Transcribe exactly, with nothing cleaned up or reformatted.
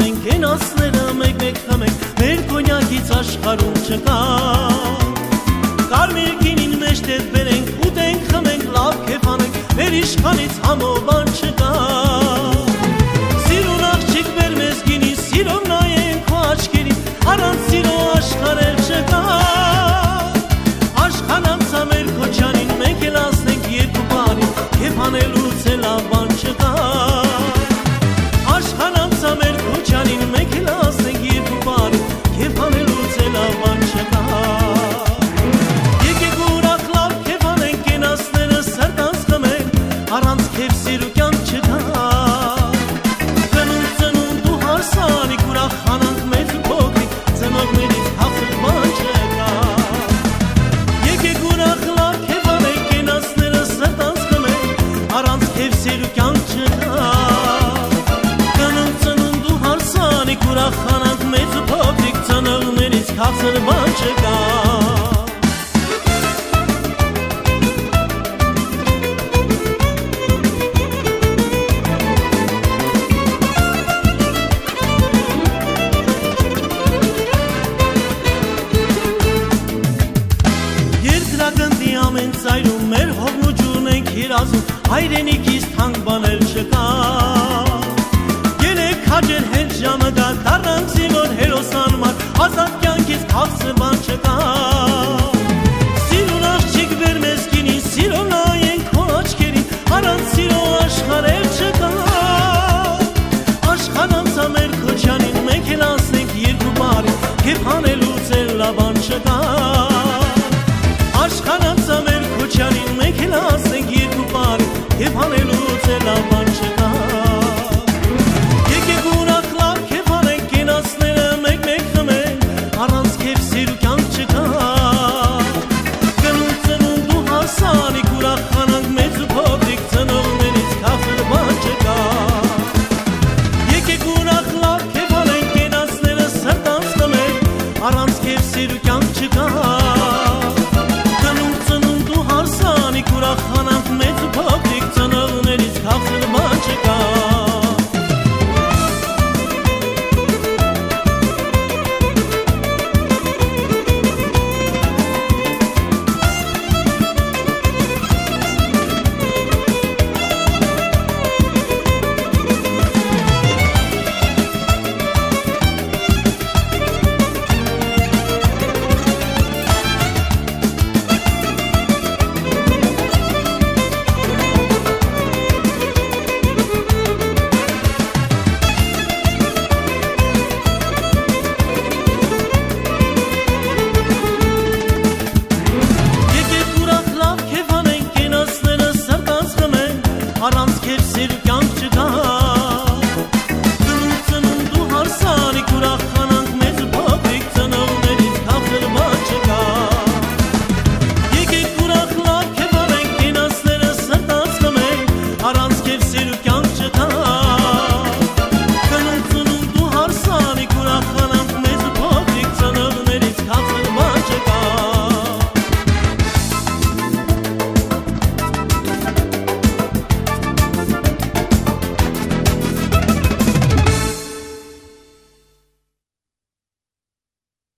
Ասենք են ասները մեկ-մեկ խմենք, մեր կոնյակից աշխարհում չկա։ Կարմիր գինին մեջ դեպ բերենք, ուտենք, խմենք, լավ քեֆ անենք, մեր իշխանից համոբան չկա։ Սիրուն աղջիկ բեր մեզ գինի, սիրով նայենք քո աչքերին, առանց սիրո աշխարհ էլ չկա։ Աշխանանցա մեր քոչանին, մենք էլ ասենք երկու բանի, քեֆ անելուց էլ լավ բան չկա։ Աշխանանցա մեր քոչանին, մենք էլ ասենք երկու բանի, քեֆ անելուց էլ լավ բան չկա։ Եկեք ուրախ լավ քեֆ անենք, կենացները սրտանց խմենք, առանց քեֆ սիրու կյանք չկա։ Ծնունդ ծնունդ ու հարսանիք, ուրախ խանանք մեծ ու փոքրիկ, ծնողներից հաֆտ բան չկա։ Եկեք ուրախ լավ քեֆ անենք, կենացները սրտանց խմենք, առանց քեֆ սիրու կյանք չկա։ Ծնունդ ծնունդ ու հարսանիք, ուրախ խանանք մեծ ու փոքրիկ, ծնողներից հաֆտ բան չկա։